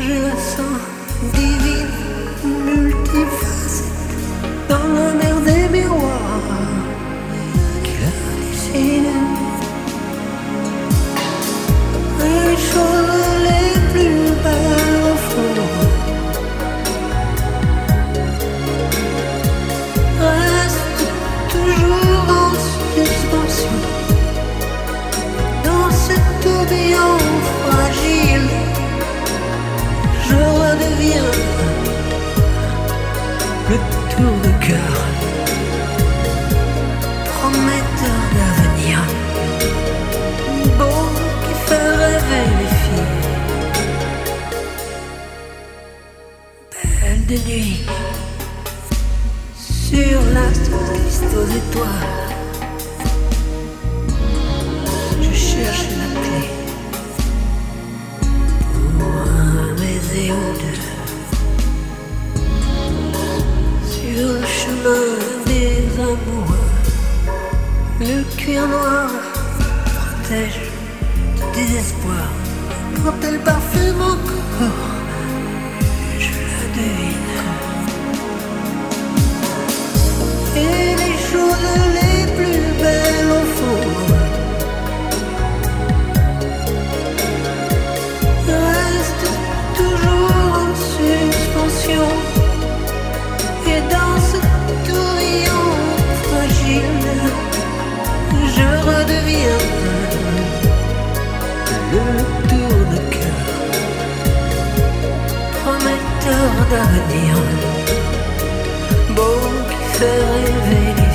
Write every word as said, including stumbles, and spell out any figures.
je la sens divine, multifacette, dans la mer des miroirs qui la dessinent. Les choses les plus belles au fond restent toujours en suspension dans ce tourbillon fragile. Je redeviens le tour de cœur, prometteur d'avenir, beau qui fait rêver les filles, belle de nuit, sur l'astre triste aux étoiles. Je cherche la clé sur le chemin des amoureux. Le cuir noir protège du désespoir. Quand elle parfume encore, je la devine. Et les choses les plus belles au fond restent toujours en suspension. Et dans ce tourbillon fragile, je redeviens le tour de cœur, prometteur d'avenir, beau qui fait rêver.